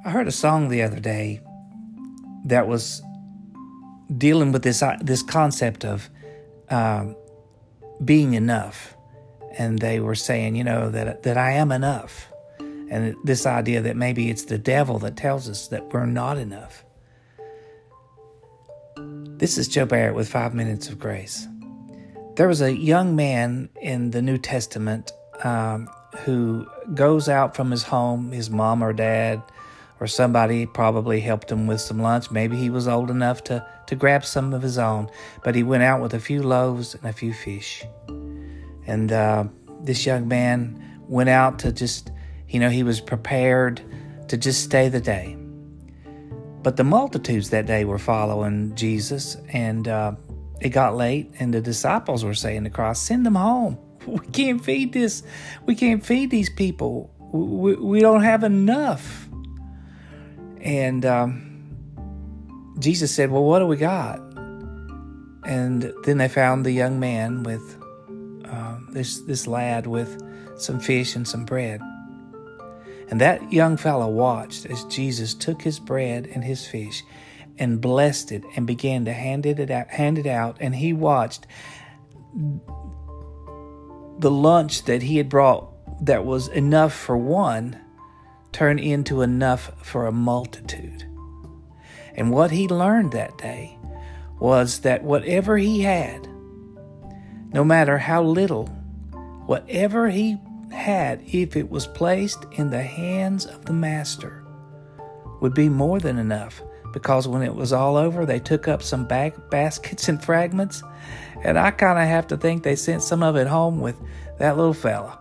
I heard a song the other day that was dealing with this concept of being enough. And they were saying, that I am enough. And this idea that maybe it's the devil that tells us that we're not enough. This is Joe Barrett with 5 Minutes of Grace. There was a young man in the New Testament who goes out from his home. His mom or dad or somebody probably helped him with some lunch. Maybe he was old enough to grab some of his own. But he went out with a few loaves and a few fish. And this young man went out to just, he was prepared to just stay the day. But the multitudes that day were following Jesus, and it got late, and the disciples were saying to Christ, "Send them home. We can't feed this. We can't feed these people. We don't have enough." And Jesus said, "Well, what do we got?" And then they found the young man with this lad with some fish and some bread. And that young fellow watched as Jesus took his bread and his fish and blessed it and began to hand it out. And he watched the lunch that he had brought that was enough for one turn into enough for a multitude. And what he learned that day was that whatever he had, no matter how little, whatever he had, if it was placed in the hands of the master, would be more than enough. Because when it was all over, they took up some baskets and fragments, and I kind of have to think they sent some of it home with that little fella.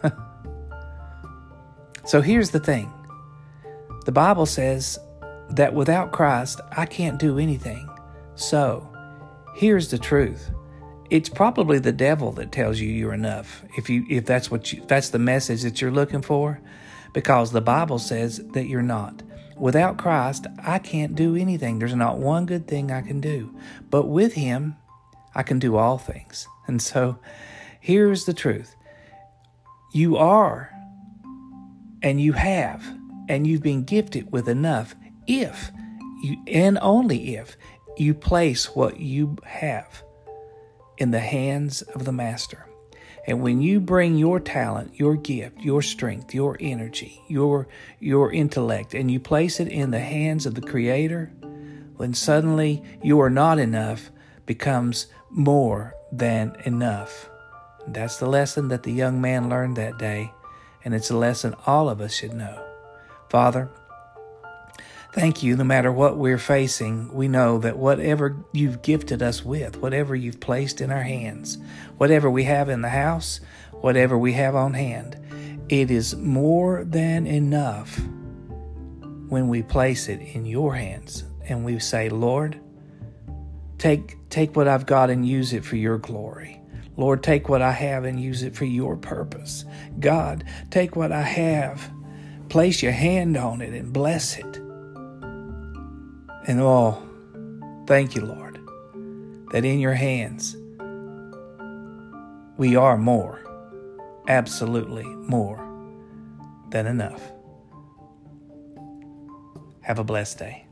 So here's the thing. The Bible says that without Christ, I can't do anything. So here's the truth. It's probably the devil that tells you you're enough. If that's the message that you're looking for, because the Bible says that you're not. Without Christ, I can't do anything. There's not one good thing I can do. But with him, I can do all things. And so here's the truth. You are, and you have, and you've been gifted with enough if you, and only if, you place what you have in the hands of the master. And when you bring your talent, your gift, your strength, your energy, your intellect, and you place it in the hands of the Creator, then suddenly you are not enough becomes more than enough. And that's the lesson that the young man learned that day, and it's a lesson all of us should know. Father, thank you. No matter what we're facing, we know that whatever you've gifted us with, whatever you've placed in our hands, whatever we have in the house, whatever we have on hand, it is more than enough when we place it in your hands. And we say, Lord, take what I've got and use it for your glory. Lord, take what I have and use it for your purpose. God, take what I have, place your hand on it and bless it. And thank you, Lord, that in your hands we are more, absolutely more than enough. Have a blessed day.